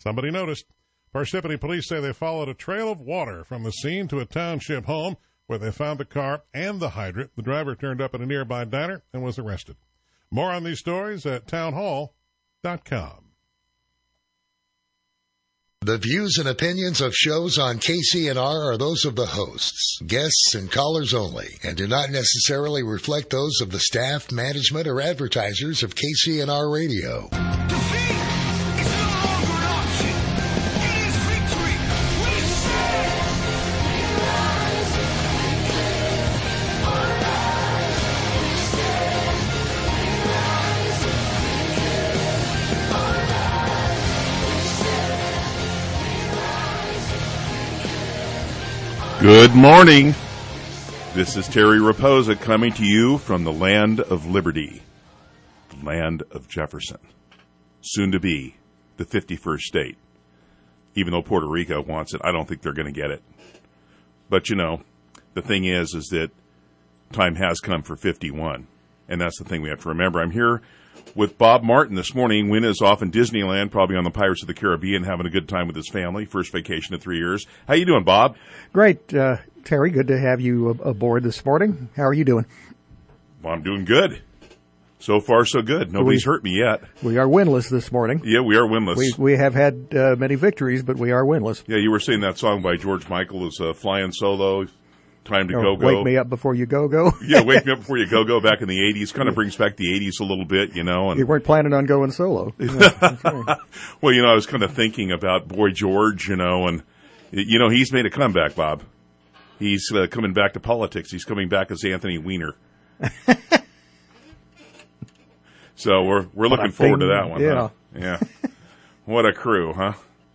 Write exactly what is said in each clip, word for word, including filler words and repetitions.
Somebody noticed. Parsippany police say they followed a trail of water from the scene to a township home where they found the car and the hydrant. The driver turned up at a nearby diner and was arrested. More on these stories at townhall dot com. The views and opinions of shows on K C N R are those of the hosts, guests, and callers only, and do not necessarily reflect those of the staff, management, or advertisers of K C N R Radio. Defeat is no longer an option. It is victory. We say, Good morning. This is Terry Raposa coming to you from the land of liberty, the land of Jefferson, soon to be the fifty-first state. Even though Puerto Rico wants it, I don't think they're going to get it. But, you know, the thing is, is that time has come for fifty-one, and that's the thing we have to remember. I'm here with Bob Martin this morning. Wynn is off in Disneyland, probably on the Pirates of the Caribbean, having a good time with his family. First vacation in three years. How you doing, Bob? Great, uh, Terry. Good to have you aboard this morning. How are you doing? Well, I'm doing good. So far, so good. Nobody's we, hurt me yet. We are winless this morning. Yeah, we are winless. We we have had uh, many victories, but we are winless. Yeah, you were saying that song by George Michael is uh, Flying Solo. Time to oh, go go. Wake me up before you go go. Yeah, wake me up before you go go. Back in the eighties, kind of brings back the eighties a little bit, you know. And you weren't planning on going solo. Yeah, right. Well, you know, I was kind of thinking about Boy George, you know, and you know he's made a comeback, Bob. He's uh, coming back to politics. He's coming back as Anthony Weiner. So we're we're looking forward to that one. Yeah, huh? Yeah. What a crew, huh?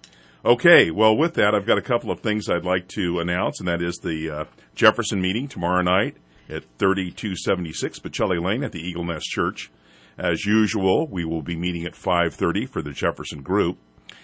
Okay, well, with that, I've got a couple of things I'd like to announce, and that is the uh, Jefferson meeting tomorrow night at thirty-two seventy-six Bocelli Lane at the Eagle Nest Church. As usual, we will be meeting at five thirty for the Jefferson group.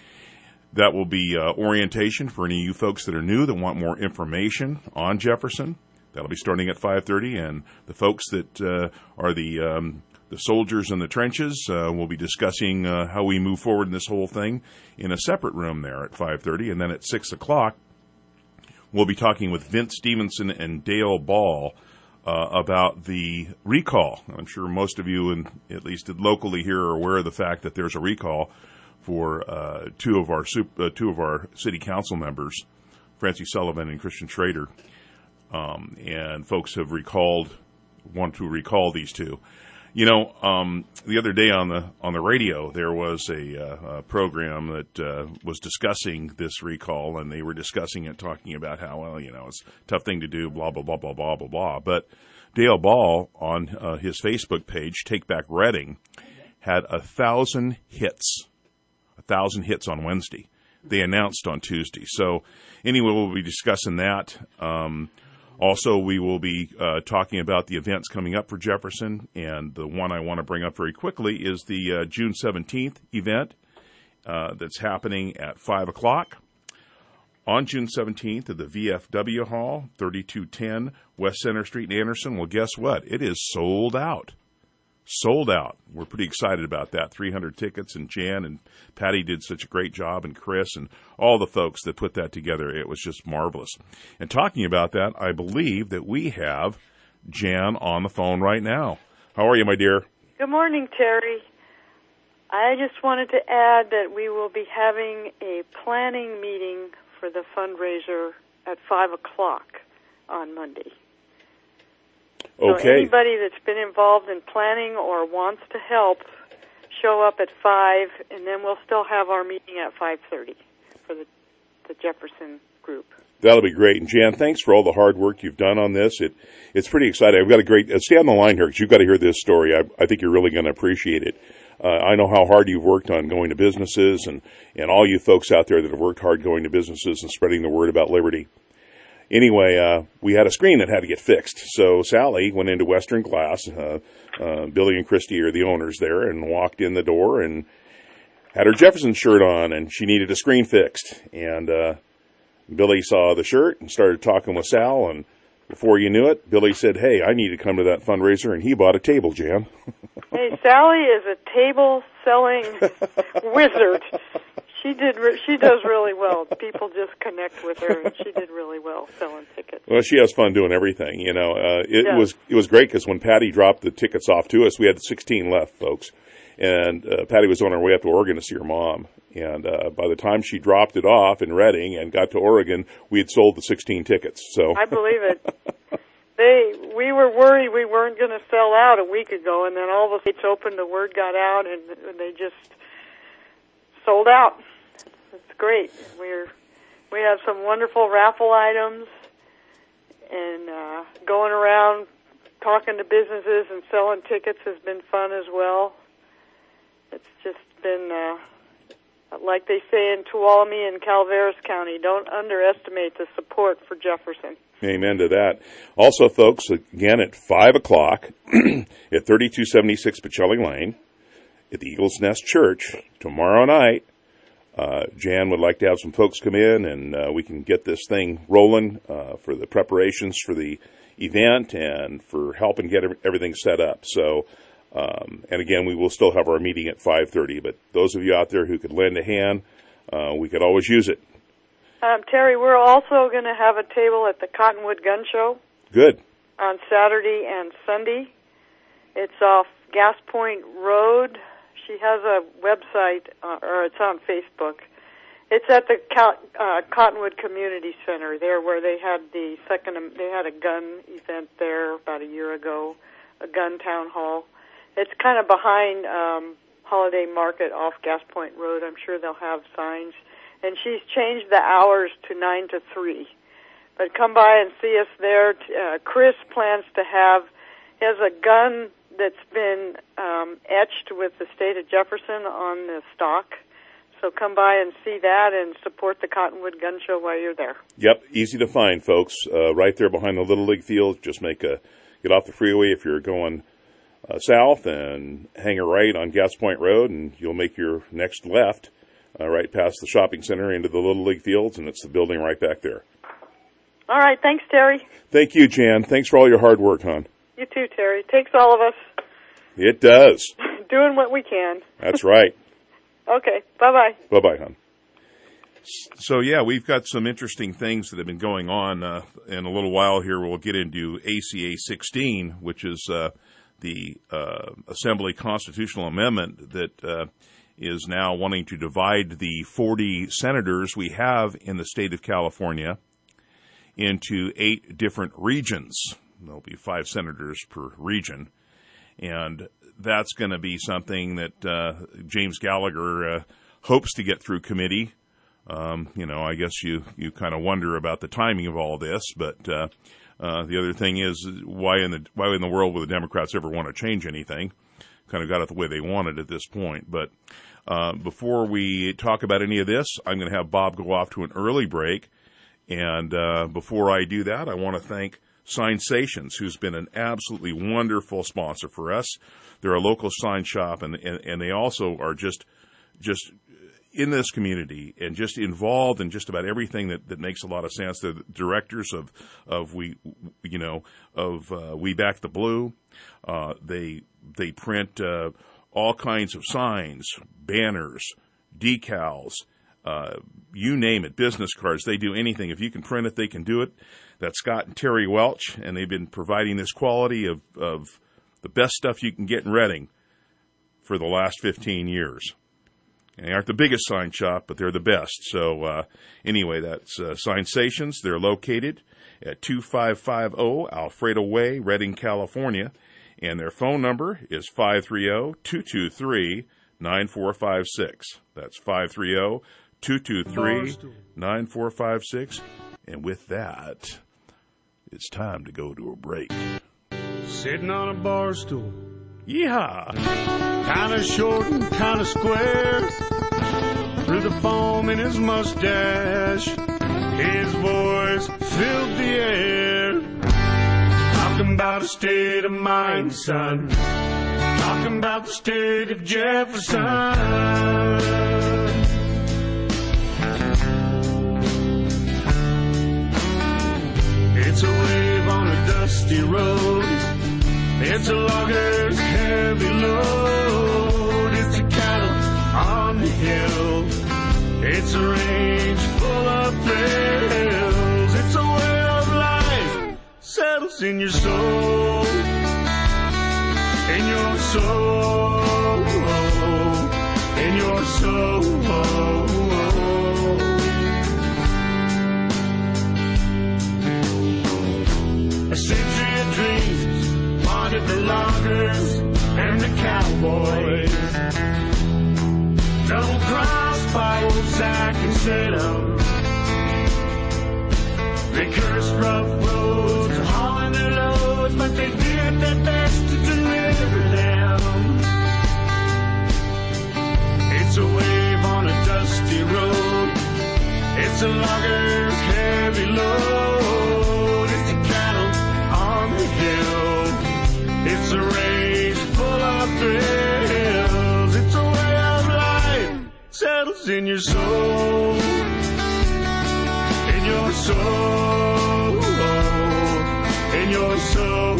That will be uh, orientation for any of you folks that are new that want more information on Jefferson. That'll be starting at five thirty, and the folks that uh, are the um, the soldiers in the trenches uh, will be discussing uh, how we move forward in this whole thing in a separate room there at five thirty, and then at six o'clock, we'll be talking with Vince Stevenson and Dale Ball uh, about the recall. I'm sure most of you, in, at least locally here, are aware of the fact that there's a recall for uh, two of our uh, two of our city council members, Francie Sullivan and Christian Schrader, um, and folks have recalled, want to recall these two. You know, um, the other day on the on the radio, there was a, uh, a program that uh, was discussing this recall, and they were discussing it, talking about how, well, you know, it's a tough thing to do, blah, blah, blah, blah, blah, blah, blah. But Dale Ball, on uh, his Facebook page, Take Back Reading, had a thousand hits, a thousand hits on Wednesday. They announced on Tuesday. So, anyway, we'll be discussing that. Um Also, we will be uh, talking about the events coming up for Jefferson, and the one I want to bring up very quickly is the uh, June seventeenth event uh, that's happening at five o'clock. On June seventeenth at the V F W Hall, thirty-two ten West Center Street in Anderson. Well, guess what? It is sold out. Sold out. We're pretty excited about that. three hundred tickets, and Jan and Patty did such a great job, and Chris and all the folks that put that together. It was just marvelous. And talking about that, I believe that we have Jan on the phone right now. How are you, my dear? Good morning, Terry. I just wanted to add that we will be having a planning meeting for the fundraiser at five o'clock on Monday. Okay. So anybody that's been involved in planning or wants to help, show up at five, and then we'll still have our meeting at five thirty for the, the Jefferson group. That'll be great. And Jan, thanks for all the hard work you've done on this. It It's pretty exciting. I've got a great, uh, stay on the line here because you've got to hear this story. I, I think you're really going to appreciate it. Uh, I know how hard you've worked on going to businesses, and, and all you folks out there that have worked hard going to businesses and spreading the word about liberty. Anyway, uh, we had a screen that had to get fixed. So Sally went into Western Glass. Uh, uh, Billy and Christy are the owners there, and walked in the door and had her Jefferson shirt on, and she needed a screen fixed. And uh, Billy saw the shirt and started talking with Sal, and before you knew it, Billy said, hey, I need to come to that fundraiser, and he bought a table, Jan. Hey, Sally is a table-selling wizard. She did. Re- she does really well. People just connect with her, and she did really well selling tickets. Well, she has fun doing everything. You know, uh, it Yeah. was it was great because when Patty dropped the tickets off to us, we had sixteen left, folks, and uh, Patty was on her way up to Oregon to see her mom. And uh, by the time she dropped it off in Reading and got to Oregon, we had sold the sixteen tickets. So I believe it. They, we were worried we weren't going to sell out a week ago, and then all the states opened, the word got out, and, and they just sold out. It's great. We're we have some wonderful raffle items, and uh, going around talking to businesses and selling tickets has been fun as well. It's just been, uh, like they say in Tuolumne and Calaveras County, don't underestimate the support for Jefferson. Amen to that. Also, folks, again at five o'clock at thirty-two seventy-six Pacelli Lane at the Eagles Nest Church tomorrow night, uh, Jan would like to have some folks come in, and uh, we can get this thing rolling uh, for the preparations for the event and for helping get everything set up. So, um, and again, we will still have our meeting at five thirty, but those of you out there who could lend a hand, uh, we could always use it. Um, Terry, we're also going to have a table at the Cottonwood Gun Show. Good. On Saturday and Sunday. It's off Gas Point Road. She has a website, uh, or it's on Facebook. It's at the Cal- uh, Cottonwood Community Center, there where they had the second, they had a gun event there about a year ago, a gun town hall. It's kind of behind um, Holiday Market off Gas Point Road. I'm sure they'll have signs. And she's changed the hours to nine to three. But come by and see us there. Uh, Chris plans to have, he has a gun that's been um, etched with the state of Jefferson on the stock. So come by and see that and support the Cottonwood Gun Show while you're there. Yep, easy to find, folks. Uh, right there behind the Little League field. Just make a, get off the freeway if you're going uh, south and hang a right on Gas Point Road, and you'll make your next left. Uh, right past the shopping center into the Little League fields, and it's the building right back there. All right. Thanks, Terry. Thank you, Jan. Thanks for all your hard work, hon. You too, Terry. Takes all of us. It does. Doing what we can. That's right. Okay. Bye-bye. Bye-bye, hon. So, yeah, we've got some interesting things that have been going on. Uh, in a little while here, we'll get into A C A sixteen, which is uh, the uh, Assembly Constitutional Amendment that uh, is now wanting to divide the forty senators we have in the state of California into eight different regions. There'll be five senators per region. And that's going to be something that uh, James Gallagher uh, hopes to get through committee. Um, you know, I guess you, you kind of wonder about the timing of all this, but uh, uh, the other thing is why in the why in the world would the Democrats ever want to change anything? Kind of got it the way they wanted at this point. But uh, before we talk about any of this, I'm going to have Bob go off to an early break. And uh, before I do that, I want to thank Signsations, who's been an absolutely wonderful sponsor for us. They're a local sign shop, and, and, and they also are just just in this community and just involved in just about everything that, that makes a lot of sense. They're the directors of, of we, you know, of uh, We Back the Blue. Uh, they they print uh, all kinds of signs, banners, decals, uh, you name it, business cards. They do anything. If you can print it, they can do it. That's Scott and Terry Welch, and they've been providing this quality of, of the best stuff you can get in Reading for the last fifteen years. And they aren't the biggest sign shop, but they're the best. So uh, anyway, that's uh, Signsations. They're located at two five five zero Alfredo Way, Redding, California. And their phone number is five three zero, two two three, nine four five six. That's five three zero, two two three, nine four five six. And with that, it's time to go to a break. Sitting on a bar stool, Yeehaw! kind of short and kind of square, through the foam in his mustache, his voice filled the air. Talking about a state of mind, son. Talking about the state of Jefferson. It's a wave on a dusty road. It's a logger's heavy load. It's a cattle on the hill. It's a range full of thrills. It's a way of life. Settles in your soul. In your soul. In your soul. A century of dreams wanted the loggers and the cowboys. Double crossed by old Sack and Salem. They cursed rough roads, hauling their loads, but they did their best to deliver them. It's a wave on a dusty road. It's a logger's heavy load. It's a cattle on the hill. It's a race full of thrills. It's a way of life. Settles in your soul. In your soul. In your soul.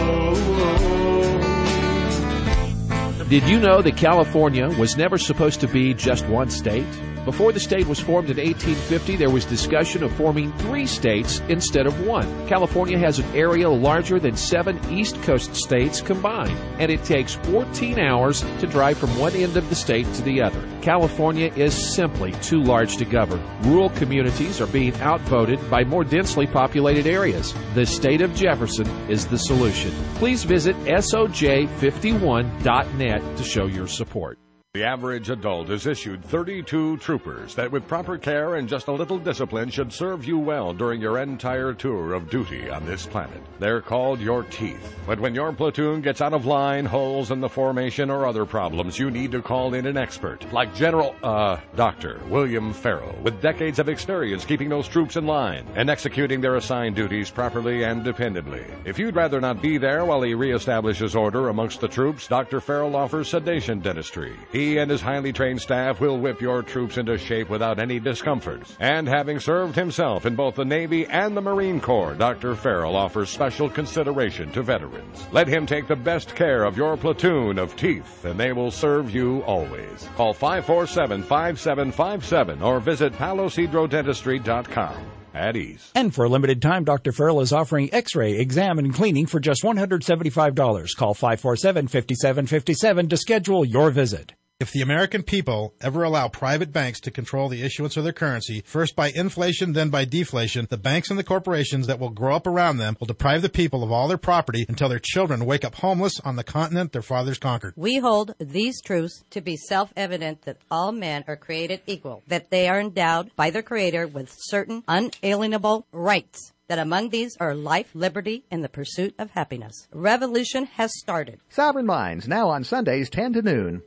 Did you know that California was never supposed to be just one state? Before the state was formed in eighteen fifty, there was discussion of forming three states instead of one. California has an area larger than seven East Coast states combined, and it takes fourteen hours to drive from one end of the state to the other. California is simply too large to govern. Rural communities are being outvoted by more densely populated areas. The state of Jefferson is the solution. Please visit S O J fifty-one dot net to show your support. The average adult is issued thirty-two troopers that with proper care and just a little discipline should serve you well during your entire tour of duty on this planet. They're called your teeth. But when your platoon gets out of line, holes in the formation, or other problems, you need to call in an expert like General, uh, Doctor William Farrell, with decades of experience keeping those troops in line and executing their assigned duties properly and dependably. If you'd rather not be there while he reestablishes order amongst the troops, Doctor Farrell offers sedation dentistry. He and his highly trained staff will whip your troops into shape without any discomfort. And having served himself in both the Navy and the Marine Corps, Doctor Farrell offers special consideration to veterans. Let him take the best care of your platoon of teeth, and they will serve you always. Call five four seven, five seven five seven or visit palo cedro dentistry dot com. At ease. And for a limited time, Doctor Farrell is offering x-ray, exam, and cleaning for just one hundred seventy-five dollars. Call five four seven, five seven five seven to schedule your visit. If the American people ever allow private banks to control the issuance of their currency, first by inflation, then by deflation, the banks and the corporations that will grow up around them will deprive the people of all their property until their children wake up homeless on the continent their fathers conquered. We hold these truths to be self-evident that all men are created equal, that they are endowed by their Creator with certain unalienable rights, that among these are life, liberty, and the pursuit of happiness. Revolution has started. Sovereign Minds, now on Sundays, ten to noon.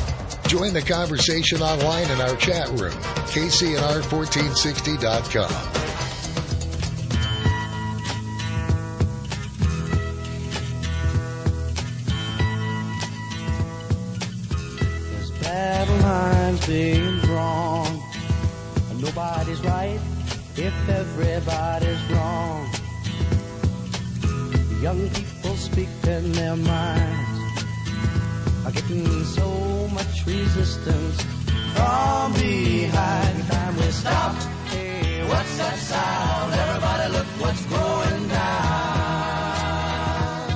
Join the conversation online in our chat room, K C N R fourteen sixty dot com. There's battle lines being drawn, and nobody's right if everybody's wrong. Young people speak in their minds are getting so much resistance from behind. Time we stop. Hey, what's that sound? Everybody look what's going down.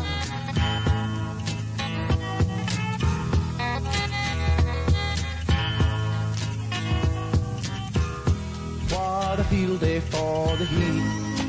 What a field day for the heat.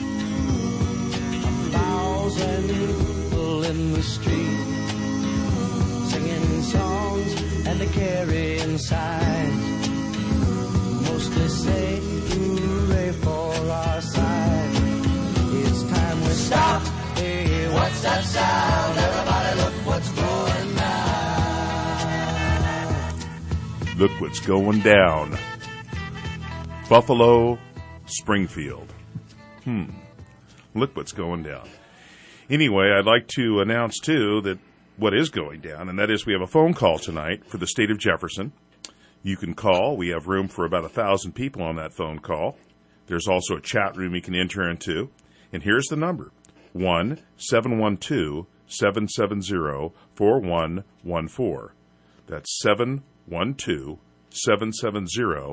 A thousand people in the street, singing songs and a carrying signs. Mostly say hooray for our side. It's time we stop. Hey, what's that sound? Everybody look what's going down. Look what's going down. Buffalo, Springfield. Hmm. Look what's going down. Anyway, I'd like to announce, too, that what is going down, and that is we have a phone call tonight for the state of Jefferson. You can call. We have room for about a thousand people on that phone call. There's also a chat room you can enter into. And here's the number, one seven one two, seven seven zero, four one one four. That's seven one two, seven seven zero,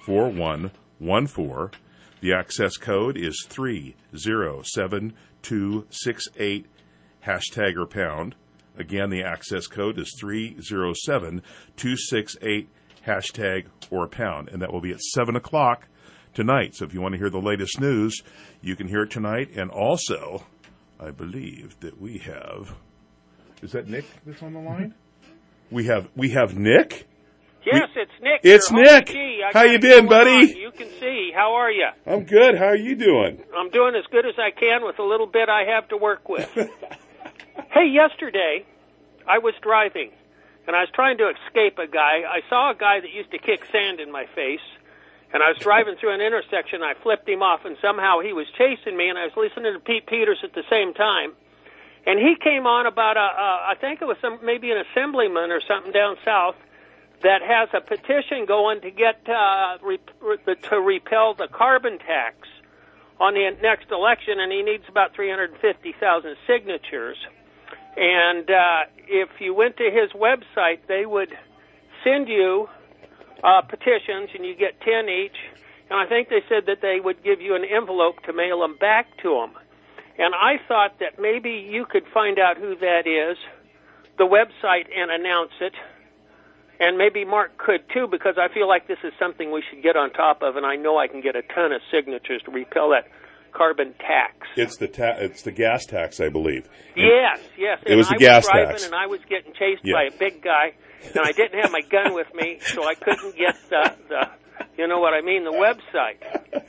four one one four. The access code is three zero seven two six eight, hashtag or pound. Again, the access code is three zero seven two six eight, hashtag or pound. And that will be at seven o'clock tonight. So if you want to hear the latest news, you can hear it tonight. And also, I believe that we have... Is that Nick that's on the line? We have we have Nick? Yes, we, it's Nick. It's Your Nick. G. I How you been, buddy? On. You can see. How are you? I'm good. How are you doing? I'm doing as good as I can with a little bit I have to work with. Hey, yesterday I was driving, and I was trying to escape a guy. I saw a guy that used to kick sand in my face, and I was driving through an intersection. I flipped him off, and somehow he was chasing me, and I was listening to Pete Peters at the same time. And he came on about, a, a, I think it was some, maybe an assemblyman or something down south that has a petition going to get uh, re, to repel the carbon tax on the next election, and he needs about three hundred fifty thousand signatures. And uh, if you went to his website, they would send you uh, petitions, and you get ten each. And I think they said that they would give you an envelope to mail them back to him. And I thought that maybe you could find out who that is, the website, and announce it. And maybe Mark could, too, because I feel like this is something we should get on top of, and I know I can get a ton of signatures to repel that carbon tax. It's the ta- it's the gas tax, I believe. And yes, yes. It was and the I gas was driving, tax. And I was getting chased Yeah. by a big guy, and I didn't have my gun with me, so I couldn't get the, the you know what I mean, the website.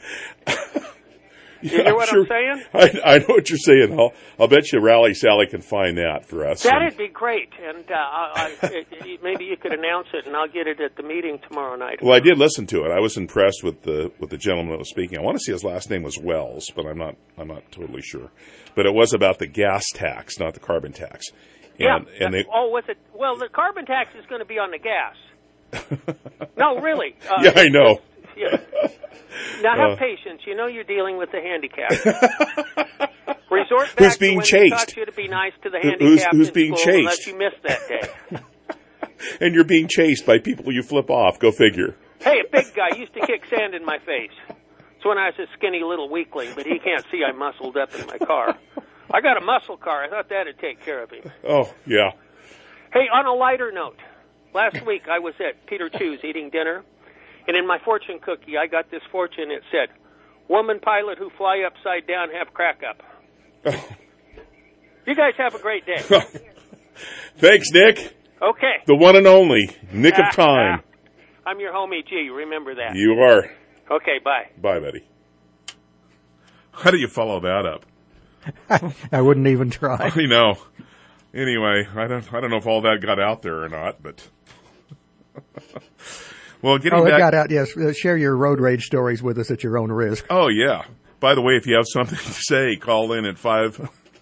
You Yeah, hear what sure. I'm saying? I, I know what you're saying. I'll, I'll bet you Rally Sally can find that for us. That'd be great, and uh, I, I, it, maybe you could announce it, and I'll get it at the meeting tomorrow night. Well, I did listen to it. I was impressed with the with the gentleman that was speaking. I want to see his last name was Wells, but I'm not I'm not totally sure. But it was about the gas tax, not the carbon tax. And, yeah. and they, oh, was it? Well, the carbon tax is going to be on the gas. No, really. Uh, yeah, I know. Yeah. Now have Uh, patience. You know you're dealing with the handicapped. Resort back Who's being to when chased? they taught you to be nice to the Who- handicapped who's- who's in being school chased? unless you missed that day. and you're being chased by people you flip off. Go figure. Hey, a big guy used to kick sand in my face. It's when I was a skinny little weakling, but he can't see I muscled up in my car. I got a muscle car. I thought that'd take care of him. Oh, yeah. Hey, on a lighter note, last week I was at Peter Chew's eating dinner, and in my fortune cookie I got this fortune. It said, "Woman pilot who fly upside down have crack up." You guys have a great day. Thanks, Nick. Okay. The one and only Nick of Time. I'm your homie G. Remember that. You are. Okay, bye. Bye, buddy. How do you follow that up? I wouldn't even try. I know. Anyway, I don't I don't know if all that got out there or not, but well, getting oh, it back. got out. Yes, uh, share your road rage stories with us at your own risk. Oh yeah. By the way, if you have something to say, call in at five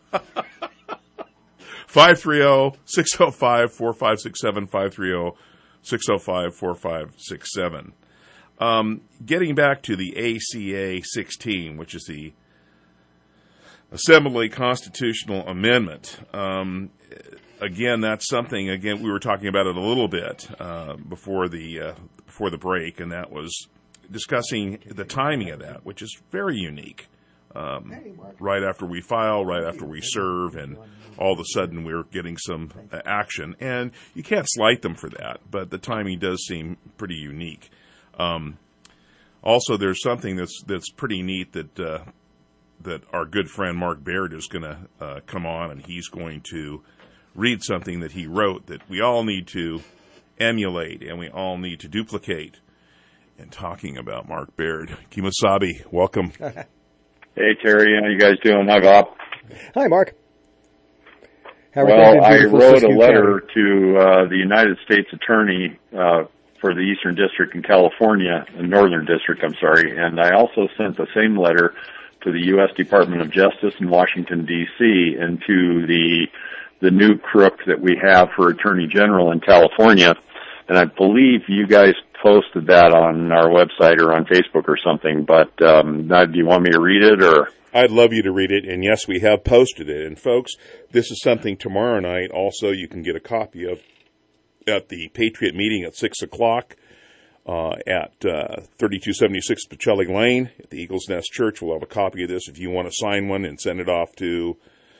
five three zero six zero five four five six seven five three zero six zero five four five six seven. Um, getting back to the A C A sixteen, which is the Assembly Constitutional Amendment. Um, again, that's something. Again, we were talking about it a little bit uh, before the uh, before the break, and that was discussing the timing of that, which is very unique. Um, right after we file, right after we serve, and all of a sudden we're getting some uh, action, and you can't slight them for that. But the timing does seem pretty unique. Um, also, there's something that's that's pretty neat that. Uh, that our good friend Mark Baird is going to uh, come on, and he's going to read something that he wrote that we all need to emulate and we all need to duplicate. And talking about Mark Baird, Kemosabe, welcome. Hey, Terry, how you guys doing? Hi, Bob. Hi, Mark. How are well, things in I beautiful wrote a Siskiyou letter County? to uh, the United States Attorney uh, for the Eastern District in California, the Northern District, I'm sorry, and I also sent the same letter to the U S Department of Justice in Washington, D C, and to the the new crook that we have for Attorney General in California. And I believe you guys posted that on our website or on Facebook or something, but um, now, do you want me to read it? Or I'd love you to read it, and yes, we have posted it. And folks, this is something tomorrow night also you can get a copy of at the Patriot meeting at six o'clock. uh, at uh, thirty-two seventy-six Pacelli Lane at the Eagles Nest Church. We'll have a copy of this if you want to sign one and send it off to,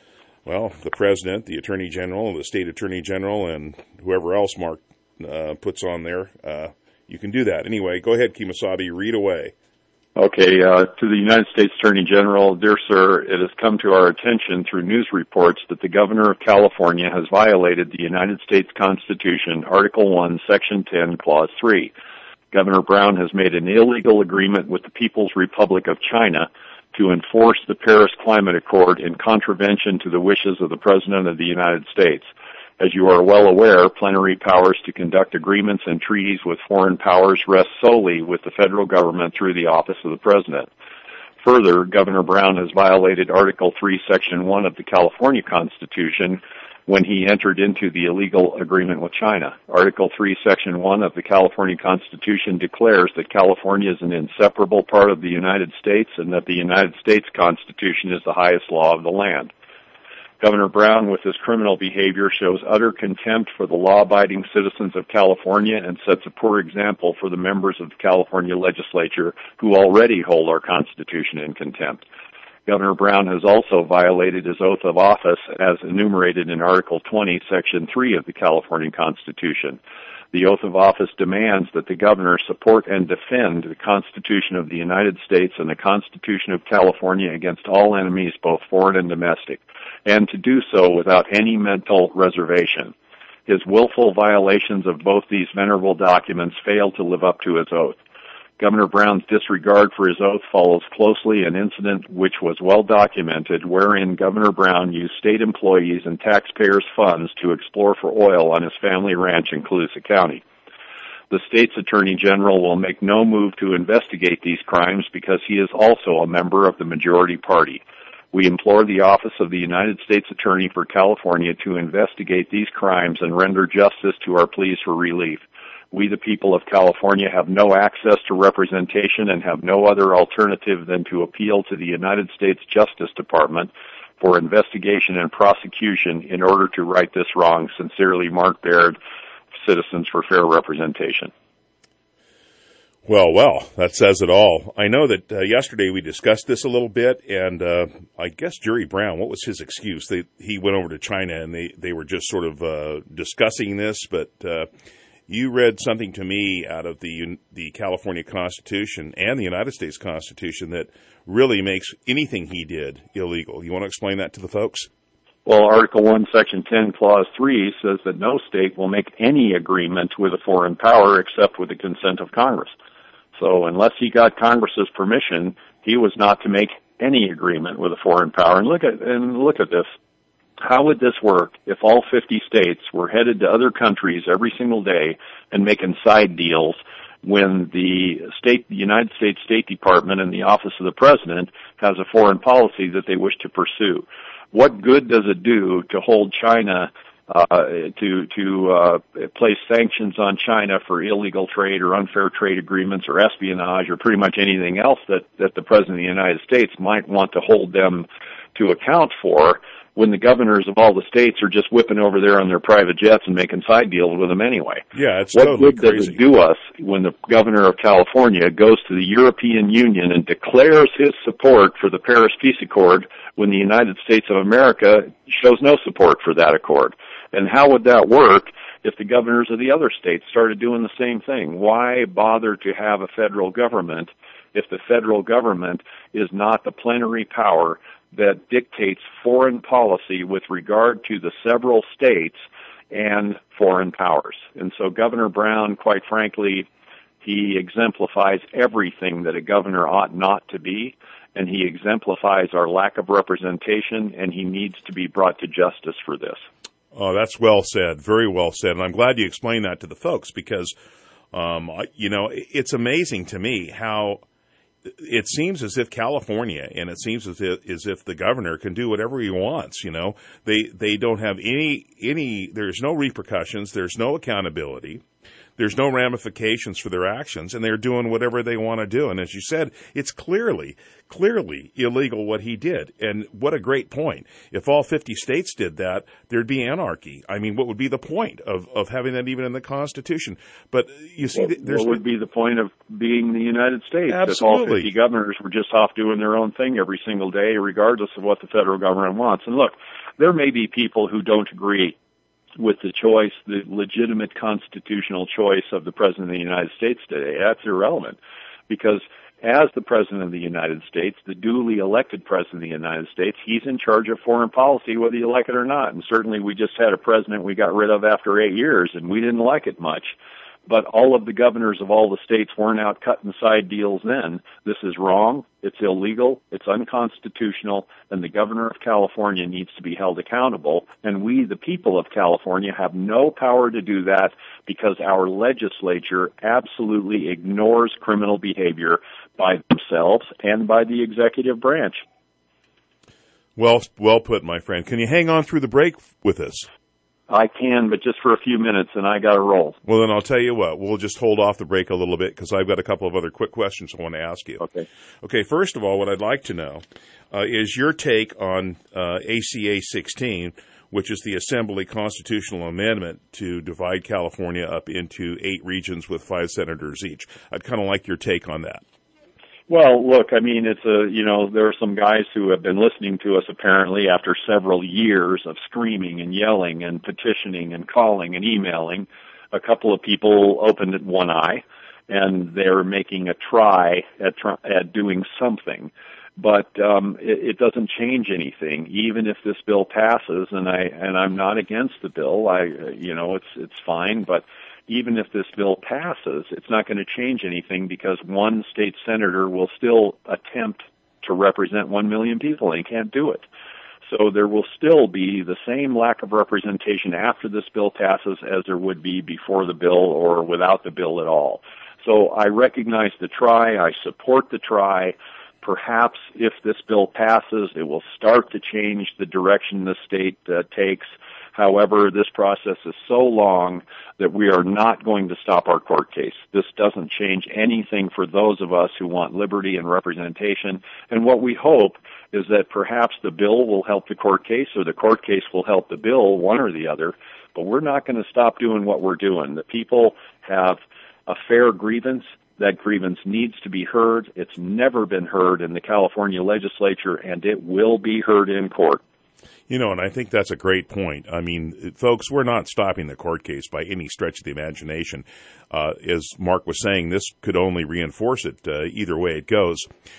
well, the President, the Attorney General, the State Attorney General, and whoever else Mark uh, puts on there. Uh, you can do that. Anyway, go ahead, Kemosabe, read away. Okay, uh, to the United States Attorney General, dear sir, it has come to our attention through news reports that the Governor of California has violated the United States Constitution, Article one, Section ten, Clause three. Governor Brown has made an illegal agreement with the People's Republic of China to enforce the Paris Climate Accord in contravention to the wishes of the President of the United States. As you are well aware, plenary powers to conduct agreements and treaties with foreign powers rest solely with the federal government through the office of the President. Further, Governor Brown has violated Article three, Section one of the California Constitution when he entered into the illegal agreement with China. Article three, Section one of the California Constitution declares that California is an inseparable part of the United States and that the United States Constitution is the highest law of the land. Governor Brown, with his criminal behavior, shows utter contempt for the law-abiding citizens of California and sets a poor example for the members of the California legislature who already hold our Constitution in contempt. Governor Brown has also violated his oath of office as enumerated in Article twenty, Section three of the California Constitution. The oath of office demands that the governor support and defend the Constitution of the United States and the Constitution of California against all enemies, both foreign and domestic, and to do so without any mental reservation. His willful violations of both these venerable documents fail to live up to his oath. Governor Brown's disregard for his oath follows closely an incident which was well documented, wherein Governor Brown used state employees and taxpayers' funds to explore for oil on his family ranch in Colusa County. The state's Attorney General will make no move to investigate these crimes because he is also a member of the majority party. We implore the Office of the United States Attorney for California to investigate these crimes and render justice to our pleas for relief. We, the people of California, have no access to representation and have no other alternative than to appeal to the United States Justice Department for investigation and prosecution in order to right this wrong. Sincerely, Mark Baird, Citizens for Fair Representation. Well, well, that says it all. I know that uh, yesterday we discussed this a little bit, and uh, I guess Jerry Brown, what was his excuse? They, he went over to China, and they, they were just sort of uh, discussing this, but uh, you read something to me out of the the California Constitution and the United States Constitution that really makes anything he did illegal. You want to explain that to the folks? Well, Article one, Section ten, Clause three says that no state will make any agreement with a foreign power except with the consent of Congress. So unless he got Congress's permission, he was not to make any agreement with a foreign power. And look at and look at this. How would this work if all fifty states were headed to other countries every single day and making side deals when the state, the United States State Department and the Office of the President has a foreign policy that they wish to pursue? What good does it do to hold China, uh, to, to, uh, place sanctions on China for illegal trade or unfair trade agreements or espionage or pretty much anything else that, that the President of the United States might want to hold them to account for, when the governors of all the states are just whipping over there on their private jets and making side deals with them anyway? Yeah, it's what totally good crazy. Does it do us when the governor of California goes to the European Union and declares his support for the Paris Peace Accord when the United States of America shows no support for that accord? And how would that work if the governors of the other states started doing the same thing? Why bother to have a federal government if the federal government is not the plenary power that dictates foreign policy with regard to the several states and foreign powers? And so Governor Brown, quite frankly, he exemplifies everything that a governor ought not to be, and he exemplifies our lack of representation, and he needs to be brought to justice for this. Oh, that's well said. Very well said. And I'm glad you explained that to the folks because, um, you know, it's amazing to me how it seems as if California, and it seems as if, as if the governor can do whatever he wants. You know, they they don't have any any. There's no repercussions. There's no accountability. there's no ramifications for their actions, and they're doing whatever they want to do. And as you said, it's clearly, clearly illegal what he did. And what a great point. If all fifty states did that, there'd be anarchy. I mean, what would be the point of, of having that even in the Constitution? But you see, well, there's... What would be the point of being the United States? Absolutely. If all fifty governors were just off doing their own thing every single day, regardless of what the federal government wants. And look, there may be people who don't agree with the choice, the legitimate constitutional choice of the President of the United States today. That's irrelevant, because as the President of the United States, the duly elected President of the United States, he's in charge of foreign policy whether you like it or not. And certainly we just had a president we got rid of after eight years, and we didn't like it much. But all of the governors of all the states weren't out cutting side deals then. This is wrong. It's illegal. It's unconstitutional. And the governor of California needs to be held accountable. And we, the people of California, have no power to do that because our legislature absolutely ignores criminal behavior by themselves and by the executive branch. Well, well put, my friend. Can you hang on through the break with us? I can, but just for a few minutes, and I got to roll. Well, then I'll tell you what. We'll just hold off the break a little bit because I've got a couple of other quick questions I want to ask you. Okay. Okay, first of all, what I'd like to know uh, is your take on uh, A C A sixteen, which is the Assembly Constitutional Amendment to divide California up into eight regions with five senators each. I'd kind of like your take on that. Well, look, I mean, it's a, you know, there are some guys who have been listening to us apparently after several years of screaming and yelling and petitioning and calling and emailing. A couple of people opened at one eye, and they're making a try at try, at doing something. But um, it, it doesn't change anything, even if this bill passes. And I and I'm not against the bill. I, you know, it's it's fine, but even if this bill passes, it's not going to change anything because one state senator will still attempt to represent one million people, and he can't do it. So there will still be the same lack of representation after this bill passes as there would be before the bill or without the bill at all. So I recognize the try. I support the try. Perhaps if this bill passes, it will start to change the direction the state uh, takes. However, this process is so long that we are not going to stop our court case. This doesn't change anything for those of us who want liberty and representation. And what we hope is that perhaps the bill will help the court case or the court case will help the bill, one or the other. But we're not going to stop doing what we're doing. The people have a fair grievance. That grievance needs to be heard. It's never been heard in the California legislature, and it will be heard in court. You know, and I think that's a great point. I mean, folks, we're not stopping the court case by any stretch of the imagination. Uh, as Mark was saying, this could only reinforce it uh, either way it goes.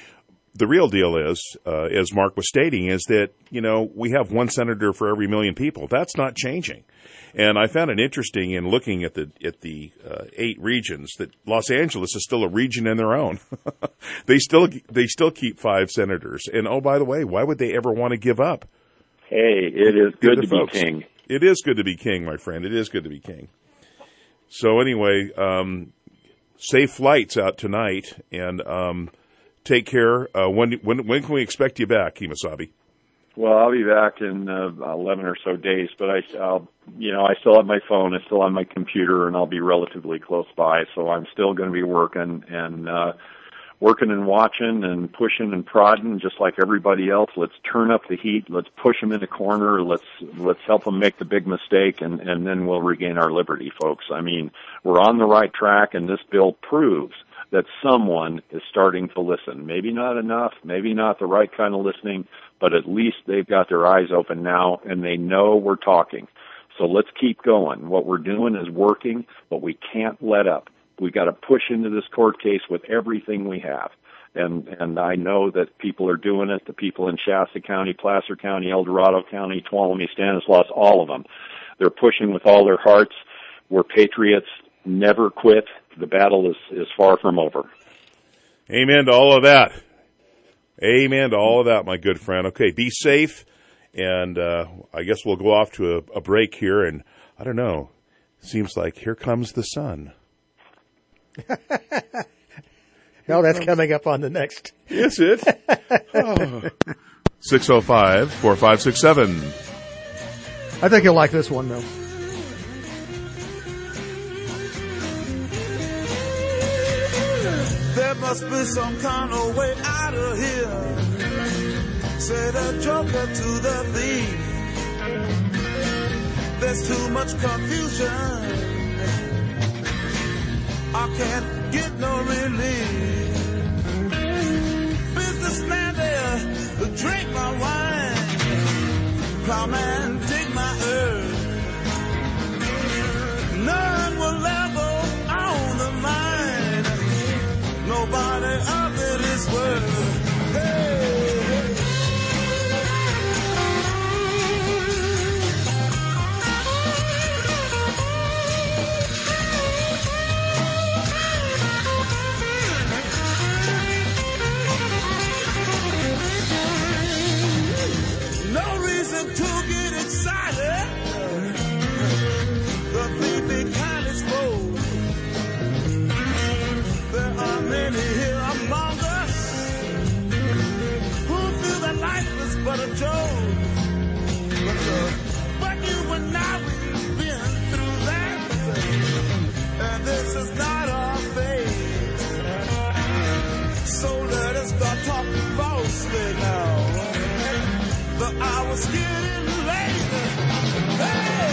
The real deal is, uh, as Mark was stating, is that, you know, we have one senator for every million people. That's not changing. And I found it interesting in looking at the at the uh, eight regions that Los Angeles is still a region in their own. they still they still keep five senators. And, oh, by the way, why would they ever want to give up? Hey, it is good to folks. be king. It is good to be king, my friend. It is good to be king. So anyway, um, safe flights out tonight, and um, take care. Uh, when when when can we expect you back, Kemosabe? Well, I'll be back in uh, eleven or so days, but I, I'll, you know, I still have my phone, I still have my computer, and I'll be relatively close by. So I'm still going to be working and uh, working and watching and pushing and prodding, just like everybody else. Let's turn up the heat. Let's push them in a corner. Let's let's help them make the big mistake, and and then we'll regain our liberty, folks. I mean, we're on the right track, and this bill proves that someone is starting to listen. Maybe not enough, maybe not the right kind of listening, but at least they've got their eyes open now and they know we're talking. So let's keep going. What we're doing is working, but we can't let up. We've got to push into this court case with everything we have. And and I know that people are doing it, the people in Shasta County, Placer County, El Dorado County, Tuolumne, Stanislaus, all of them. They're pushing with all their hearts. We're patriots. Never quit. The battle is, is far from over. Amen to all of that. Amen to all of that, my good friend. Okay, be safe, and uh, I guess we'll go off to a, a break here, and I don't know, seems like here comes the sun. No, that's coming up on the next. Is it? Oh. six oh five, four five six seven. I think you'll like this one, though. There must be some kind of way out of here, said a joker to the thief. There's too much confusion, I can't get no relief. Businessman there, drink my wine. Plowman, dig my earth. None will ever own the mine. Nobody of it is worth. Hey. But a joke, but, uh, but you and I, we've been through that, and this is not our fate. So let us start talking falsely now. The hour's getting late. Hey!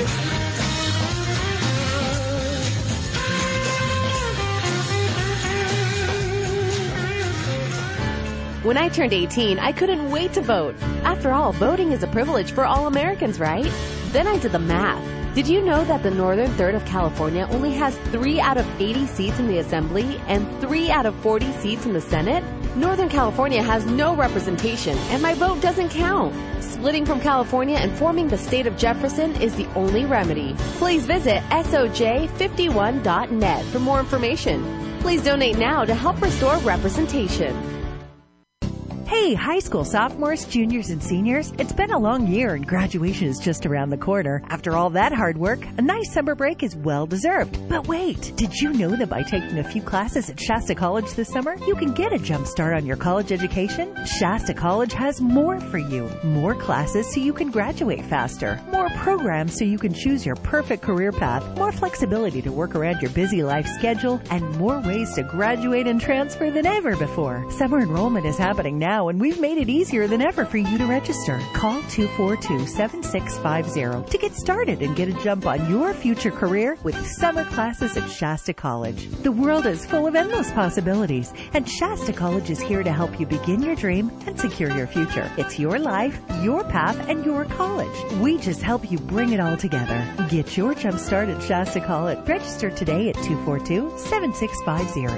When I turned eighteen, I couldn't wait to vote. After all, voting is a privilege for all Americans, right? Then I did the math. Did you know that the northern third of California only has three out of eighty seats in the Assembly and three out of forty seats in the Senate? Northern California has no representation, and my vote doesn't count. Splitting from California and forming the state of Jefferson is the only remedy. Please visit S O J fifty-one dot net for more information. Please donate now to help restore representation. Hey, high school sophomores, juniors, and seniors, it's been a long year and graduation is just around the corner. After all that hard work, a nice summer break is well deserved. But wait, did you know that by taking a few classes at Shasta College this summer, you can get a jump start on your college education? Shasta College has more for you. More classes so you can graduate faster. More programs so you can choose your perfect career path. More flexibility to work around your busy life schedule, and more ways to graduate and transfer than ever before. Summer enrollment is happening now, and we've made it easier than ever for you to register. Call two four two, seven six five zero to get started and get a jump on your future career with summer classes at Shasta College. The world is full of endless possibilities, and Shasta College is here to help you begin your dream and secure your future. It's your life, your path, and your college. We just help you bring it all together. Get your jump start at Shasta College. Register today at two four two, seven six five zero.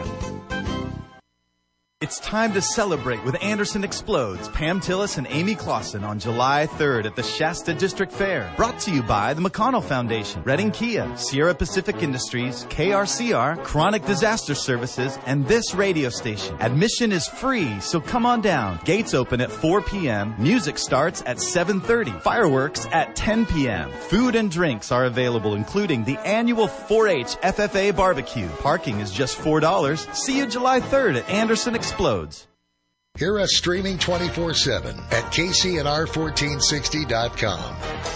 It's time to celebrate with Anderson Explodes, Pam Tillis and Amy Clausen on July third at the Shasta District Fair. Brought to you by the McConnell Foundation, Redding Kia, Sierra Pacific Industries, K R C R, Chronic Disaster Services, and this radio station. Admission is free, so come on down. Gates open at four p.m. Music starts at seven thirty. Fireworks at ten p.m. Food and drinks are available, including the annual four H F F A barbecue. Parking is just four dollars. See you July third at Anderson Explodes. Explodes. Hear us streaming twenty-four seven at K C N R fourteen sixty dot com.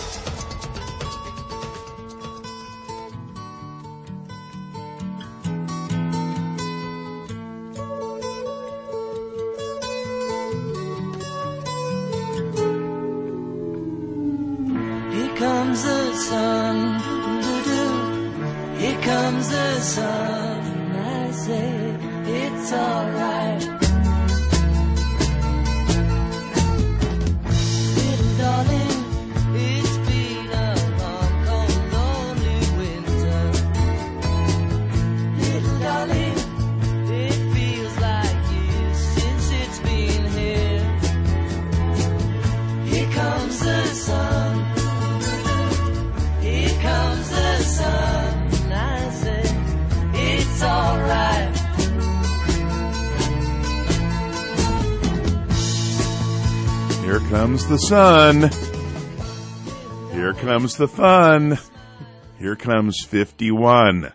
Here comes the sun, doo-doo. Here comes the sun, I say it's alright. Little darling, it's been a long, cold, lonely winter. Little darling, it feels like years since it's been here. Here comes the sun. Here comes the sun. I say it's alright. Here comes the sun. Here comes the fun. Here comes fifty-one.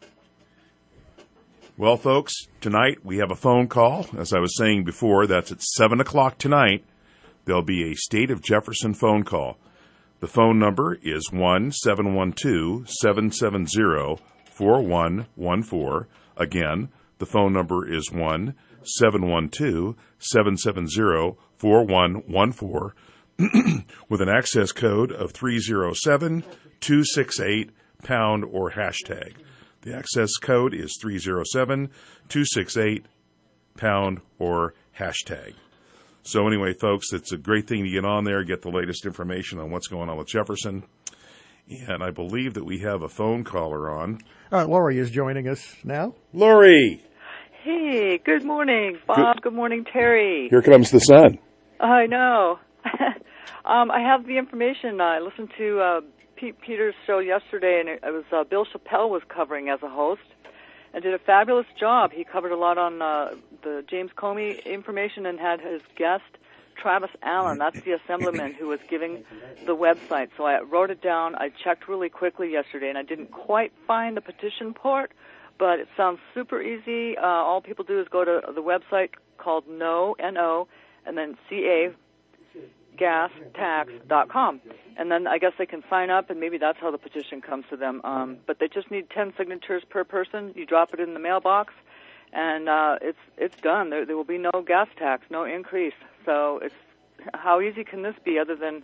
Well, folks, tonight we have a phone call. As I was saying before, that's at seven o'clock tonight. There'll be a State of Jefferson phone call. The phone number is one seven one two, seven seven zero, four one one four. Again, The phone number is one seven one two, seven seven zero, four one one four with an access code of three zero seven, two six eight, pound or hashtag. The access code is three zero seven, two six eight, pound or hashtag. So anyway, folks, it's a great thing to get on there, get the latest information on what's going on with Jefferson. And I believe that we have a phone caller on. Uh, Lori is joining us now. Lori! Hey, good morning, Bob. Good, good morning, Terry. Here comes the sun. I know. um, I have the information. I listened to uh, Pete Peters' show yesterday, and it, it was uh, Bill Chappelle was covering as a host and did a fabulous job. He covered a lot on uh, the James Comey information and had his guest, Travis Allen. That's the assemblyman who was giving the website. So I wrote it down. I checked really quickly yesterday, and I didn't quite find the petition part, but it sounds super easy. Uh, all people do is go to the website called No, N O, and then C A gas tax dot com. And then I guess they can sign up, and maybe that's how the petition comes to them. Um, but they just need ten signatures per person. You drop it in the mailbox, and uh, it's it's done. There, there will be no gas tax, no increase. So it's how easy can this be other than,